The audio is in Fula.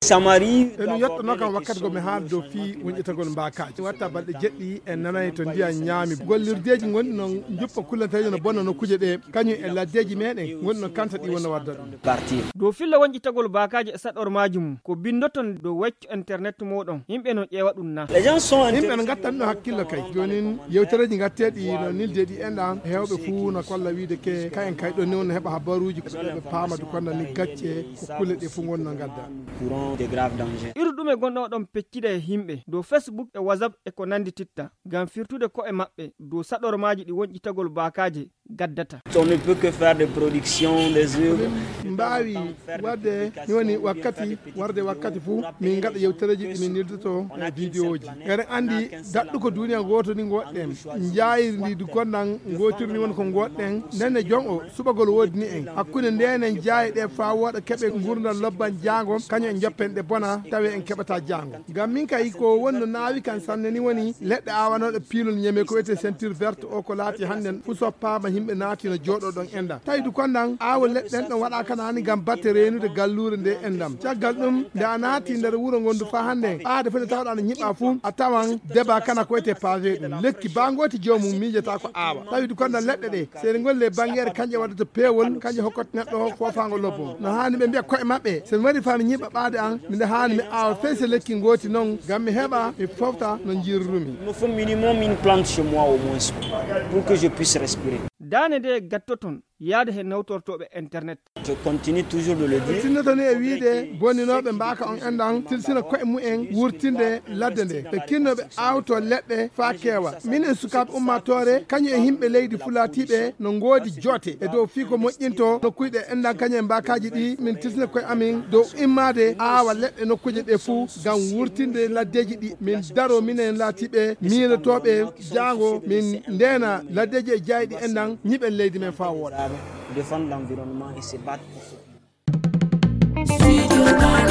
samari eno yetto nokan wakkati go mi haaldo fi wonƴetagol mbakaji watta balɗe jeɗɗi en nanayi to ndiya ñaami gollirdeji gonɗi noon juppa kullantaji no bonna nokkuji ɗe kañum e laddeji meɗen woni no kanta ɗi wonno wadda ɗum dow filla wonƴitagol bakaji e saɗormaji mum ko bindoton dow wecco internet moɗon yimɓe no ƴeewa ɗum na yimɓe no gattanɗo hakkille kay joni yewtereji gatteɗi no nilde ɗi enɗan hewɓe fuu no kolla wiide ke kayen kay ɗon ni wonno heeɓa habaruji ɓe paama du konno ni gacce ko kulle ɗe fuu gonno gadda iru ɗum e gonɗo ɗon peccida e himɓe dow Facebook e WhatsApp e ko nandi titta ngam firtude ko'e maɓɓe dow saɗormaji ɗi wonƴitagol bakaji gaddata. On ne peut que faire des productions, des œuvres. Mbawi wadde ni woni wakkati fu min gaɗa yewtereji ɗi min nirduto e vidéo ji ere andi daɗɗu ko duniya goto ni goɗɗen jayirndi du konnan gotirni woni ko goɗɗen nenne jon o subagol wodi ni en hakkude ndenen jaayi ɗe fa woɗa keɓe gurdal lobban jango kañum en joppen ɗe bona tawi en keɓata jango ngam min kay ko wonno naawi kan sanne ni woni leɗɗe awanoɗe piilol ñeme ko wiyete ceinture verte o ko laati hannden fu soppama yimɓe naati no jooɗo ɗon enda tawi du konnan awa leɗɗen ɗon waɗa kanani gam batte renude gallure nde endam caggal ɗum nde a naati nder wuuro gondu fa hande ɓaade fode tawɗa no ñiɓɓa fuu a tawan débat kana ko wiyete pavé ɗum lekki bangoti jomum miijata ko aawa tawi du konnan leɗɗe ɗe seɗe golle banguere kanje waɗata peewol kanje hokkata neɗɗo o fofango lobbo no hani ɓe mbiya koye maɓɓe somi waɗi fa mi ñiɓɓa ɓaade an minde hani mi awa feyse lekki goti noon gam mi heeɓa mi fofta no jirrumi. Il me faut minimum une plante chez moi au moins pour que je puisse respirer. Dane de gattoton yaade he nawtortoɓe internet. Je continue toujours de le dire. Tinnotoni e wiide bonninoɓe mbaka on endan tilsina koye mumen wurtinde ladde nde ɓe kinnoɓe awto leɗɗe fa keewa minen sukaɓe ummatore kañum e yimɓe leydi fulatiɓe no goodi joote e dow fii ko moƴƴinto nokkuyɗe endan kañum e mbakaji ɗi min tilsina koye amin dow immade aawa leɗɗe nokkuje ɗe fuu gam wurtinde laddeji ɗi min daro minen laatiɓe miilotoɓe jango min ndena laddeji e jayɗi endan ñiɓen leydi men fa wooɗa. Défendre l'environnement et se battre pour ce.